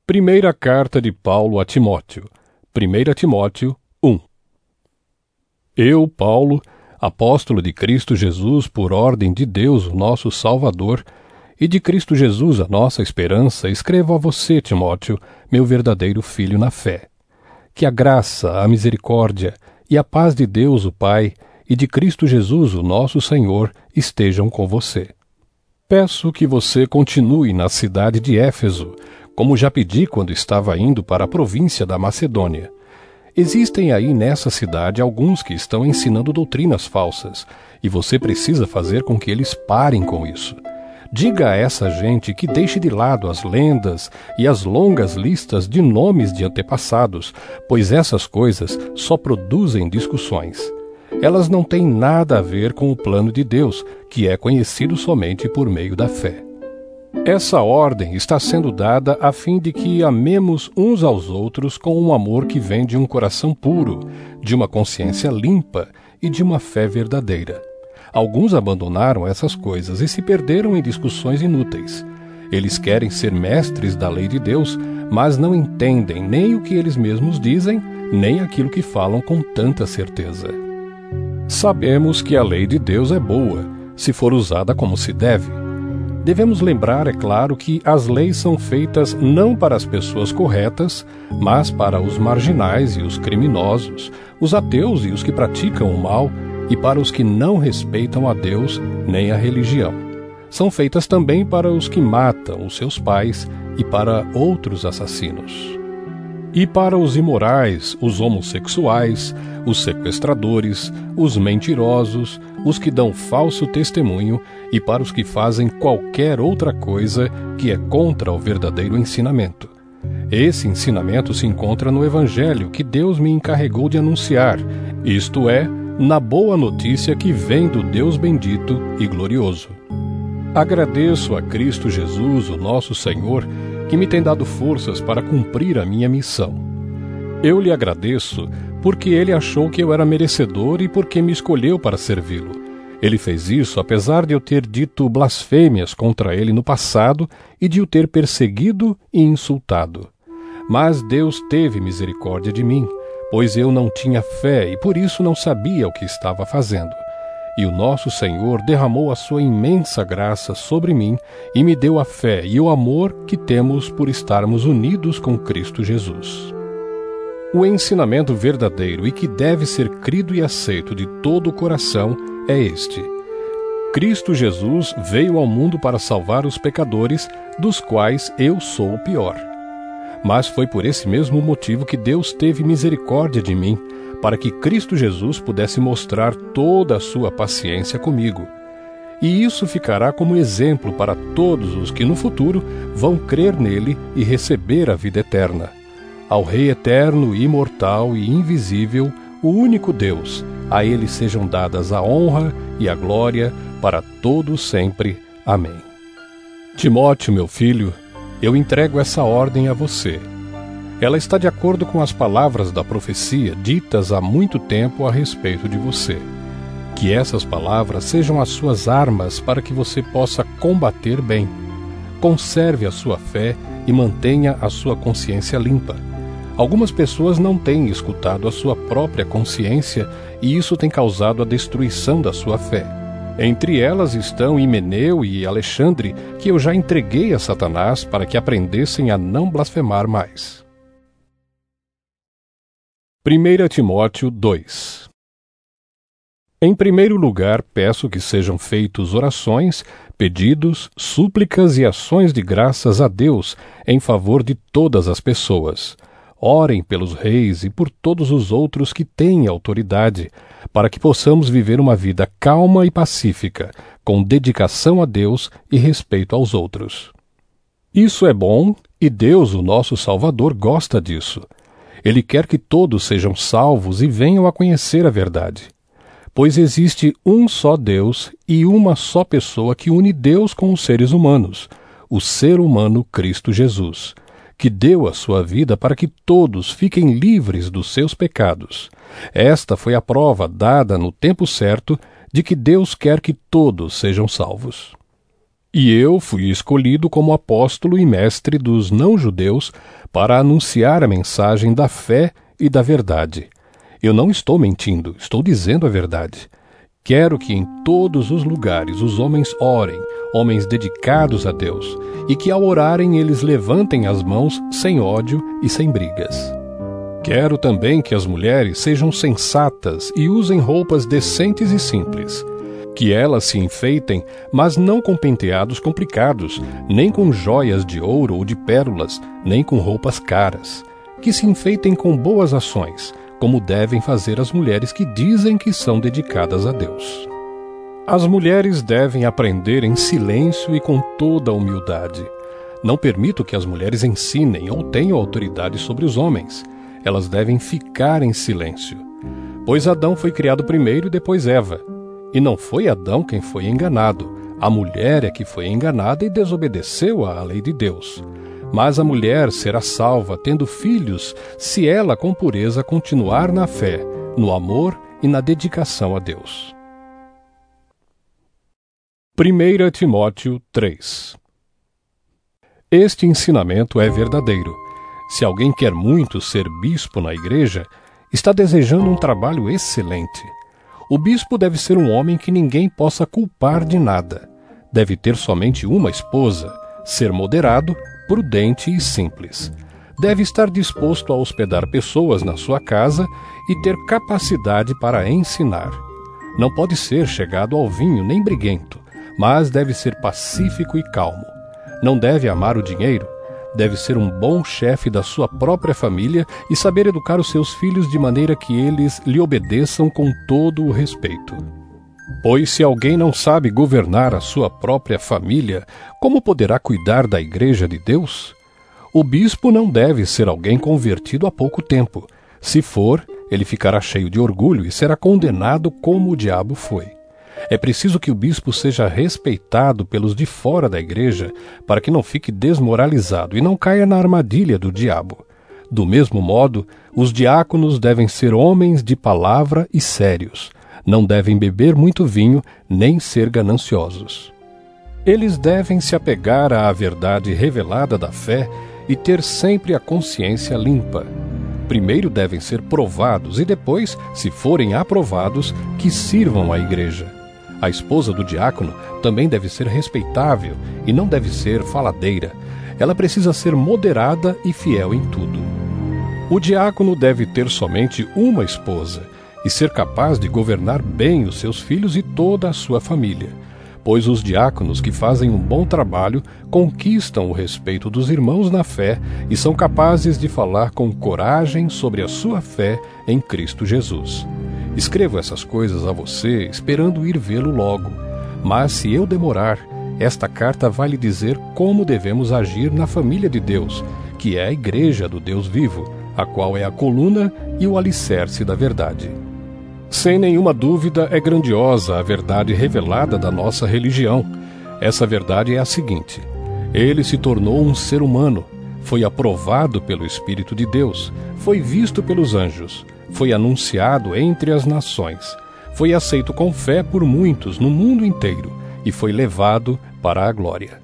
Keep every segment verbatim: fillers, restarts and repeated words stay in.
Primeira carta de Paulo a Timóteo, primeira Timóteo um. Eu, Paulo, apóstolo de Cristo Jesus por ordem de Deus, o nosso Salvador, e de Cristo Jesus, a nossa esperança, escrevo a você, Timóteo, meu verdadeiro filho na fé. Que a graça, a misericórdia e a paz de Deus, o Pai, e de Cristo Jesus, o nosso Senhor, estejam com você. Peço que você continue na cidade de Éfeso, como já pedi quando estava indo para a província da Macedônia. Existem aí nessa cidade alguns que estão ensinando doutrinas falsas, e você precisa fazer com que eles parem com isso. Diga a essa gente que deixe de lado as lendas e as longas listas de nomes de antepassados, pois essas coisas só produzem discussões. Elas não têm nada a ver com o plano de Deus, que é conhecido somente por meio da fé. Essa ordem está sendo dada a fim de que amemos uns aos outros com um amor que vem de um coração puro, de uma consciência limpa e de uma fé verdadeira. Alguns abandonaram essas coisas e se perderam em discussões inúteis. Eles querem ser mestres da lei de Deus, mas não entendem nem o que eles mesmos dizem, nem aquilo que falam com tanta certeza. Sabemos que a lei de Deus é boa, se for usada como se deve. Devemos lembrar, é claro, que as leis são feitas não para as pessoas corretas, mas para os marginais e os criminosos, os ateus e os que praticam o mal, e para os que não respeitam a Deus nem a religião. São feitas também para os que matam os seus pais e para outros assassinos. E para os imorais, os homossexuais, os sequestradores, os mentirosos, os que dão falso testemunho e para os que fazem qualquer outra coisa que é contra o verdadeiro ensinamento. Esse ensinamento se encontra no Evangelho que Deus me encarregou de anunciar, isto é, na boa notícia que vem do Deus bendito e glorioso. Agradeço a Cristo Jesus, o nosso Senhor, que me tem dado forças para cumprir a minha missão. Eu lhe agradeço porque ele achou que eu era merecedor e porque me escolheu para servi-lo. Ele fez isso apesar de eu ter dito blasfêmias contra ele no passado e de o ter perseguido e insultado. Mas Deus teve misericórdia de mim, pois eu não tinha fé e por isso não sabia o que estava fazendo. E o nosso Senhor derramou a sua imensa graça sobre mim e me deu a fé e o amor que temos por estarmos unidos com Cristo Jesus. O ensinamento verdadeiro e que deve ser crido e aceito de todo o coração é este: Cristo Jesus veio ao mundo para salvar os pecadores, dos quais eu sou o pior. Mas foi por esse mesmo motivo que Deus teve misericórdia de mim, para que Cristo Jesus pudesse mostrar toda a sua paciência comigo. E isso ficará como exemplo para todos os que no futuro vão crer nele e receber a vida eterna. Ao Rei eterno, imortal e invisível, o único Deus, a ele sejam dadas a honra e a glória para todos sempre. Amém. Timóteo, meu filho, eu entrego essa ordem a você. Ela está de acordo com as palavras da profecia ditas há muito tempo a respeito de você. Que essas palavras sejam as suas armas para que você possa combater bem. Conserve a sua fé e mantenha a sua consciência limpa. Algumas pessoas não têm escutado a sua própria consciência e isso tem causado a destruição da sua fé. Entre elas estão Himeneu e Alexandre, que eu já entreguei a Satanás para que aprendessem a não blasfemar mais. primeira Timóteo dois. Em primeiro lugar, peço que sejam feitos orações, pedidos, súplicas e ações de graças a Deus em favor de todas as pessoas. Orem pelos reis e por todos os outros que têm autoridade, para que possamos viver uma vida calma e pacífica, com dedicação a Deus e respeito aos outros. Isso é bom e Deus, o nosso Salvador, gosta disso. Ele quer que todos sejam salvos e venham a conhecer a verdade. Pois existe um só Deus e uma só pessoa que une Deus com os seres humanos, o ser humano Cristo Jesus, que deu a sua vida para que todos fiquem livres dos seus pecados. Esta foi a prova dada no tempo certo de que Deus quer que todos sejam salvos. E eu fui escolhido como apóstolo e mestre dos não-judeus para anunciar a mensagem da fé e da verdade. Eu não estou mentindo, estou dizendo a verdade. Quero que em todos os lugares os homens orem, homens dedicados a Deus, e que ao orarem eles levantem as mãos sem ódio e sem brigas. Quero também que as mulheres sejam sensatas e usem roupas decentes e simples. Que elas se enfeitem, mas não com penteados complicados, nem com joias de ouro ou de pérolas, nem com roupas caras. Que se enfeitem com boas ações, como devem fazer as mulheres que dizem que são dedicadas a Deus. As mulheres devem aprender em silêncio e com toda a humildade. Não permito que as mulheres ensinem ou tenham autoridade sobre os homens. Elas devem ficar em silêncio. Pois Adão foi criado primeiro e depois Eva. E não foi Adão quem foi enganado. A mulher é que foi enganada e desobedeceu à lei de Deus. Mas a mulher será salva, tendo filhos, se ela com pureza continuar na fé, no amor e na dedicação a Deus. primeira Timóteo três. Este ensinamento é verdadeiro. Se alguém quer muito ser bispo na igreja, está desejando um trabalho excelente. O bispo deve ser um homem que ninguém possa culpar de nada. Deve ter somente uma esposa, ser moderado, prudente e simples. Deve estar disposto a hospedar pessoas na sua casa e ter capacidade para ensinar. Não pode ser chegado ao vinho nem briguento, mas deve ser pacífico e calmo. Não deve amar o dinheiro. Deve ser um bom chefe da sua própria família e saber educar os seus filhos de maneira que eles lhe obedeçam com todo o respeito. Pois se alguém não sabe governar a sua própria família, como poderá cuidar da igreja de Deus? O bispo não deve ser alguém convertido há pouco tempo. Se for, ele ficará cheio de orgulho e será condenado como o diabo foi. É preciso que o bispo seja respeitado pelos de fora da igreja para que não fique desmoralizado e não caia na armadilha do diabo. Do mesmo modo, os diáconos devem ser homens de palavra e sérios. Não devem beber muito vinho, nem ser gananciosos. Eles devem se apegar à verdade revelada da fé e ter sempre a consciência limpa. Primeiro devem ser provados e depois, se forem aprovados, que sirvam à igreja. A esposa do diácono também deve ser respeitável e não deve ser faladeira. Ela precisa ser moderada e fiel em tudo. O diácono deve ter somente uma esposa e ser capaz de governar bem os seus filhos e toda a sua família, pois os diáconos que fazem um bom trabalho conquistam o respeito dos irmãos na fé e são capazes de falar com coragem sobre a sua fé em Cristo Jesus. Escrevo essas coisas a você, esperando ir vê-lo logo. Mas se eu demorar, esta carta vai lhe dizer como devemos agir na família de Deus, que é a igreja do Deus vivo, a qual é a coluna e o alicerce da verdade. Sem nenhuma dúvida, é grandiosa a verdade revelada da nossa religião. Essa verdade é a seguinte: ele se tornou um ser humano, foi aprovado pelo Espírito de Deus, foi visto pelos anjos, foi anunciado entre as nações, foi aceito com fé por muitos no mundo inteiro e foi levado para a glória.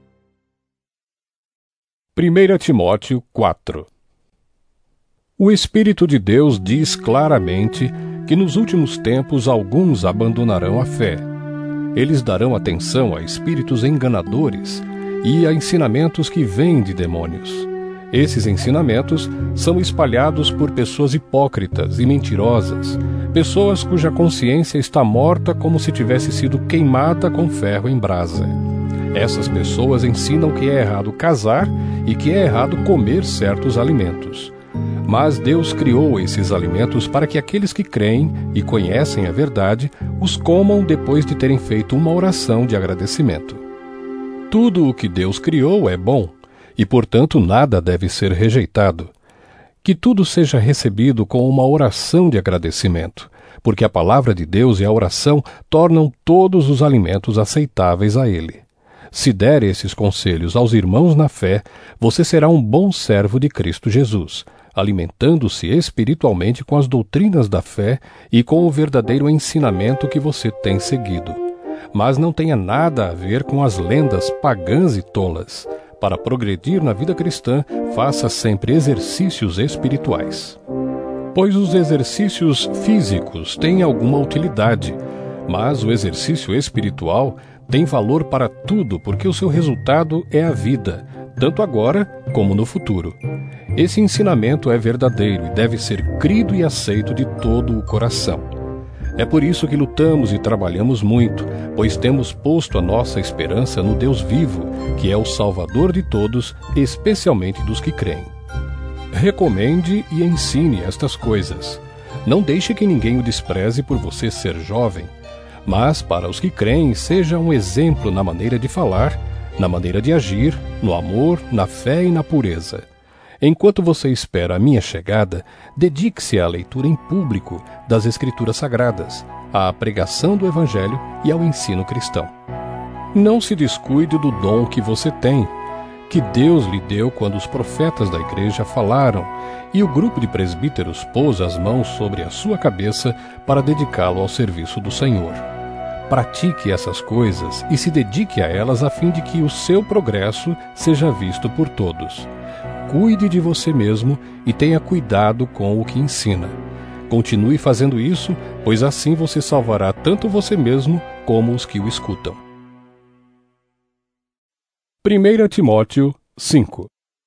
primeira Timóteo quatro. O Espírito de Deus diz claramente que nos últimos tempos alguns abandonarão a fé. Eles darão atenção a espíritos enganadores e a ensinamentos que vêm de demônios. Esses ensinamentos são espalhados por pessoas hipócritas e mentirosas, pessoas cuja consciência está morta como se tivesse sido queimada com ferro em brasa. Essas pessoas ensinam que é errado casar e que é errado comer certos alimentos. Mas Deus criou esses alimentos para que aqueles que creem e conhecem a verdade os comam depois de terem feito uma oração de agradecimento. Tudo o que Deus criou é bom, e portanto nada deve ser rejeitado. Que tudo seja recebido com uma oração de agradecimento, porque a palavra de Deus e a oração tornam todos os alimentos aceitáveis a Ele. Se der esses conselhos aos irmãos na fé, você será um bom servo de Cristo Jesus, alimentando-se espiritualmente com as doutrinas da fé e com o verdadeiro ensinamento que você tem seguido. mas não tenha nada a ver com as lendas pagãs e tolas. Para progredir na vida cristã, faça sempre exercícios espirituais. Pois os exercícios físicos têm alguma utilidade, mas o exercício espiritual tem valor para tudo, porque o seu resultado é a vida, tanto agora como no futuro. Esse ensinamento é verdadeiro e deve ser crido e aceito de todo o coração. É por isso que lutamos e trabalhamos muito, pois temos posto a nossa esperança no Deus vivo, que é o Salvador de todos, especialmente dos que creem. Recomende e ensine estas coisas. Não deixe que ninguém o despreze por você ser jovem, mas para os que creem, seja um exemplo na maneira de falar, na maneira de agir, no amor, na fé e na pureza. Enquanto você espera a minha chegada, dedique-se à leitura em público das Escrituras Sagradas, à pregação do Evangelho e ao ensino cristão. Não se descuide do dom que você tem, que Deus lhe deu quando os profetas da igreja falaram e o grupo de presbíteros pôs as mãos sobre a sua cabeça para dedicá-lo ao serviço do Senhor. Pratique essas coisas e se dedique a elas a fim de que o seu progresso seja visto por todos. Cuide de você mesmo e tenha cuidado com o que ensina. Continue fazendo isso, pois assim você salvará tanto você mesmo como os que o escutam. primeira Timóteo cinco.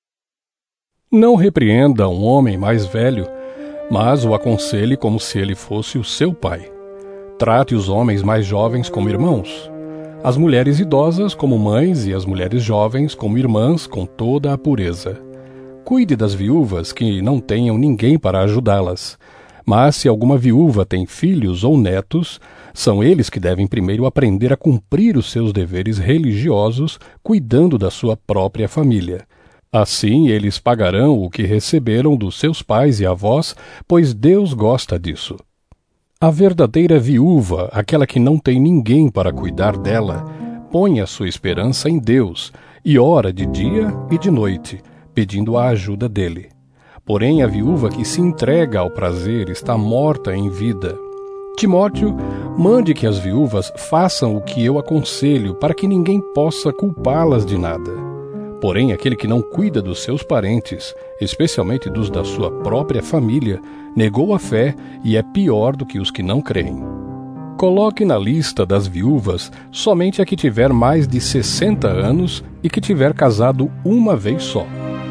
Não repreenda um homem mais velho, mas o aconselhe como se ele fosse o seu pai. Trate os homens mais jovens como irmãos, as mulheres idosas como mães e as mulheres jovens como irmãs com toda a pureza. Cuide das viúvas que não tenham ninguém para ajudá-las. Mas se alguma viúva tem filhos ou netos, são eles que devem primeiro aprender a cumprir os seus deveres religiosos, cuidando da sua própria família. Assim eles pagarão o que receberam dos seus pais e avós, pois Deus gosta disso. A verdadeira viúva, aquela que não tem ninguém para cuidar dela, põe a sua esperança em Deus e ora de dia e de noite, pedindo a ajuda dele. Porém, a viúva que se entrega ao prazer está morta em vida. Timóteo, mande que as viúvas façam o que eu aconselho, para que ninguém possa culpá-las de nada. Porém, aquele que não cuida dos seus parentes, especialmente dos da sua própria família, negou a fé e é pior do que os que não creem. Coloque na lista das viúvas somente a que tiver mais de sessenta anos e que tiver casado uma vez só.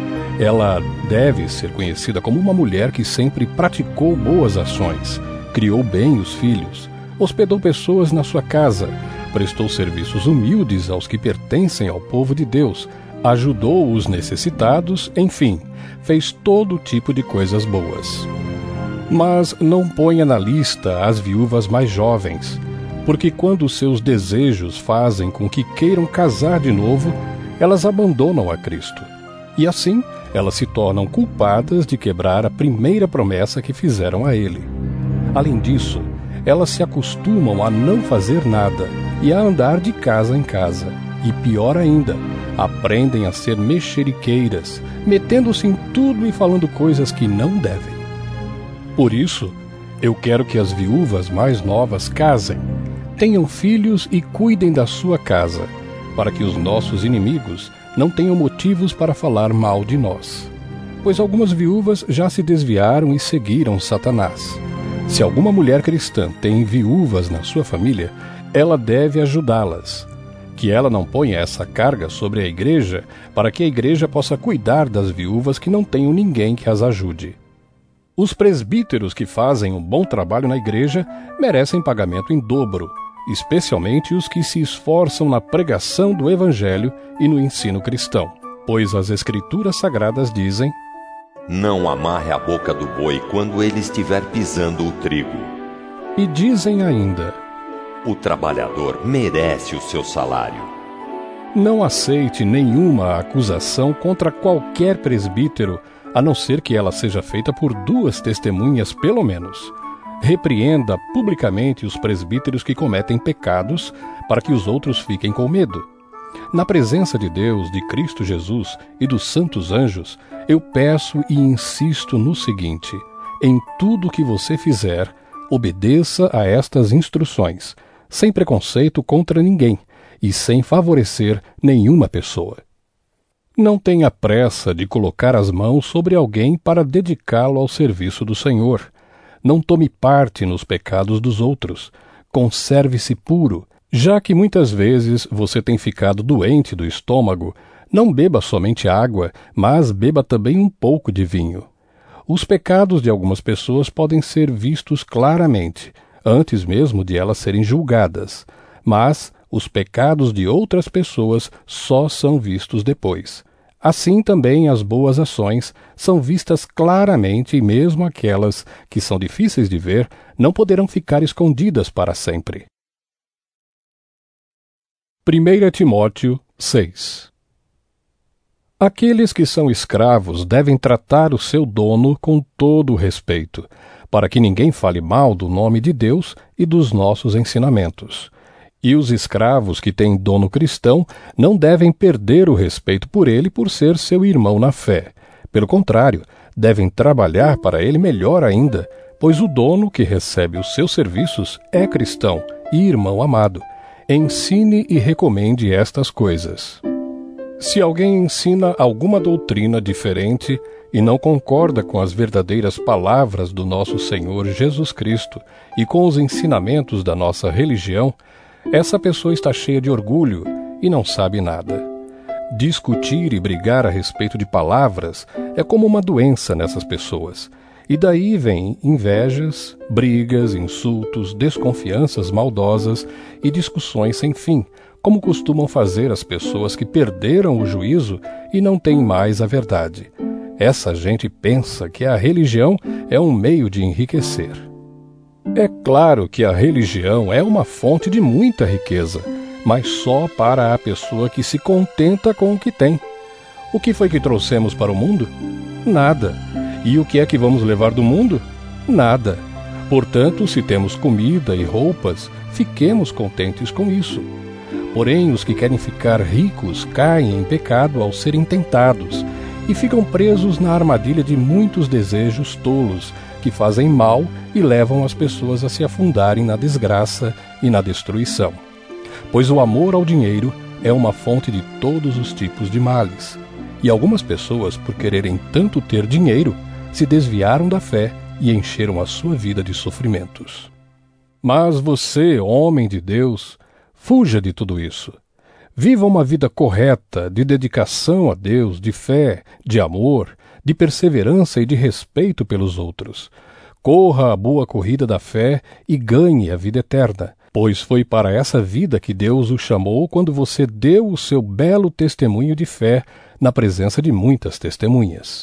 Ela deve ser conhecida como uma mulher que sempre praticou boas ações, criou bem os filhos, hospedou pessoas na sua casa, prestou serviços humildes aos que pertencem ao povo de Deus, ajudou os necessitados, enfim, fez todo tipo de coisas boas. Mas não ponha na lista as viúvas mais jovens, porque quando seus desejos fazem com que queiram casar de novo, elas abandonam a Cristo. E assim, elas se tornam culpadas de quebrar a primeira promessa que fizeram a ele. Além disso, elas se acostumam a não fazer nada e a andar de casa em casa. E pior ainda, aprendem a ser mexeriqueiras, metendo-se em tudo e falando coisas que não devem. Por isso, eu quero que as viúvas mais novas casem, tenham filhos e cuidem da sua casa, para que os nossos inimigos não tenham motivos para falar mal de nós. Pois algumas viúvas já se desviaram e seguiram Satanás. Se alguma mulher cristã tem viúvas na sua família, ela deve ajudá-las. Que ela não ponha essa carga sobre a igreja, para que a igreja possa cuidar das viúvas que não tenham ninguém que as ajude. Os presbíteros que fazem um bom trabalho na igreja merecem pagamento em dobro, especialmente os que se esforçam na pregação do Evangelho e no ensino cristão, pois as Escrituras Sagradas dizem: não amarre a boca do boi quando ele estiver pisando o trigo. E dizem ainda: o trabalhador merece o seu salário. Não aceite nenhuma acusação contra qualquer presbítero, a não ser que ela seja feita por duas testemunhas pelo menos. Repreenda publicamente os presbíteros que cometem pecados, para que os outros fiquem com medo. Na presença de Deus, de Cristo Jesus e dos santos anjos, eu peço e insisto no seguinte: em tudo que você fizer, obedeça a estas instruções. sem preconceito contra ninguém e sem favorecer nenhuma pessoa. Não tenha pressa de colocar as mãos sobre alguém para dedicá-lo ao serviço do Senhor. Não tome parte nos pecados dos outros. Conserve-se puro. Já que muitas vezes você tem ficado doente do estômago, não beba somente água, mas beba também um pouco de vinho. Os pecados de algumas pessoas podem ser vistos claramente, antes mesmo de elas serem julgadas, mas os pecados de outras pessoas só são vistos depois. Assim também as boas ações são vistas claramente e mesmo aquelas que são difíceis de ver não poderão ficar escondidas para sempre. primeira Timóteo seis. Aqueles que são escravos devem tratar o seu dono com todo o respeito, para que ninguém fale mal do nome de Deus e dos nossos ensinamentos. E os escravos que têm dono cristão não devem perder o respeito por ele por ser seu irmão na fé. Pelo contrário, devem trabalhar para ele melhor ainda, pois o dono que recebe os seus serviços é cristão e irmão amado. Ensine e recomende estas coisas. Se alguém ensina alguma doutrina diferente e não concorda com as verdadeiras palavras do nosso Senhor Jesus Cristo e com os ensinamentos da nossa religião, essa pessoa está cheia de orgulho e não sabe nada. Discutir e brigar a respeito de palavras é como uma doença nessas pessoas. E daí vêm invejas, brigas, insultos, desconfianças maldosas e discussões sem fim, como costumam fazer as pessoas que perderam o juízo e não têm mais a verdade. Essa gente pensa que a religião é um meio de enriquecer. É claro que a religião é uma fonte de muita riqueza, mas só para a pessoa que se contenta com o que tem. O que foi que trouxemos para o mundo? Nada. E o que é que vamos levar do mundo? Nada. Portanto, se temos comida e roupas, fiquemos contentes com isso. Porém, os que querem ficar ricos caem em pecado ao serem tentados e ficam presos na armadilha de muitos desejos tolos que fazem mal e levam as pessoas a se afundarem na desgraça e na destruição. Pois o amor ao dinheiro é uma fonte de todos os tipos de males. E algumas pessoas, por quererem tanto ter dinheiro, se desviaram da fé e encheram a sua vida de sofrimentos. Mas você, homem de Deus, fuja de tudo isso. Viva uma vida correta, de dedicação a Deus, de fé, de amor, de perseverança e de respeito pelos outros. Corra a boa corrida da fé e ganhe a vida eterna, pois foi para essa vida que Deus o chamou quando você deu o seu belo testemunho de fé na presença de muitas testemunhas.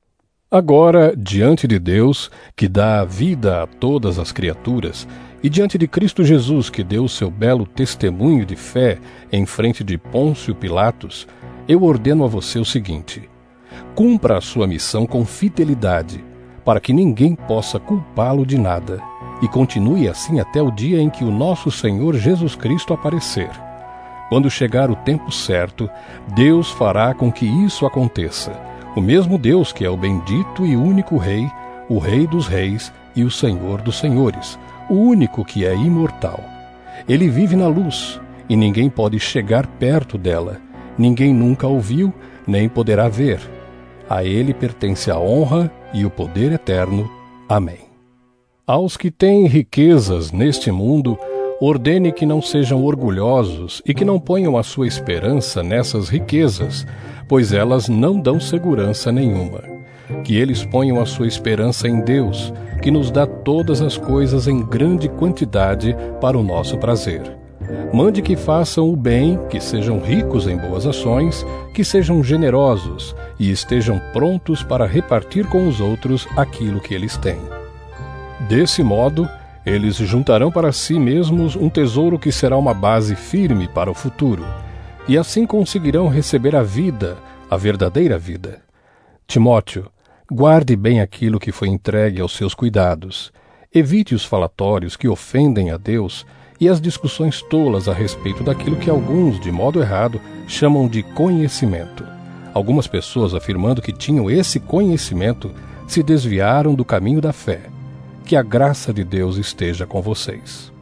Agora, diante de Deus, que dá a vida a todas as criaturas, e diante de Cristo Jesus, que deu o seu belo testemunho de fé em frente de Pôncio Pilatos, eu ordeno a você o seguinte: cumpra a sua missão com fidelidade, para que ninguém possa culpá-lo de nada, e continue assim até o dia em que o nosso Senhor Jesus Cristo aparecer. Quando chegar o tempo certo, Deus fará com que isso aconteça. O mesmo Deus que é o bendito e único Rei, o Rei dos Reis e o Senhor dos Senhores, o único que é imortal. Ele vive na luz, e ninguém pode chegar perto dela. Ninguém nunca o viu, nem poderá ver. A ele pertence a honra e o poder eterno. Amém. Aos que têm riquezas neste mundo, ordene que não sejam orgulhosos e que não ponham a sua esperança nessas riquezas, pois elas não dão segurança nenhuma. Que eles ponham a sua esperança em Deus, que nos dá todas as coisas em grande quantidade para o nosso prazer. Mande que façam o bem, que sejam ricos em boas ações, que sejam generosos e estejam prontos para repartir com os outros aquilo que eles têm. Desse modo, eles juntarão para si mesmos um tesouro que será uma base firme para o futuro, e assim conseguirão receber a vida, a verdadeira vida. Timóteo, guarde bem aquilo que foi entregue aos seus cuidados. Evite os falatórios que ofendem a Deus e as discussões tolas a respeito daquilo que alguns, de modo errado, chamam de conhecimento. Algumas pessoas, afirmando que tinham esse conhecimento, se desviaram do caminho da fé. Que a graça de Deus esteja com vocês.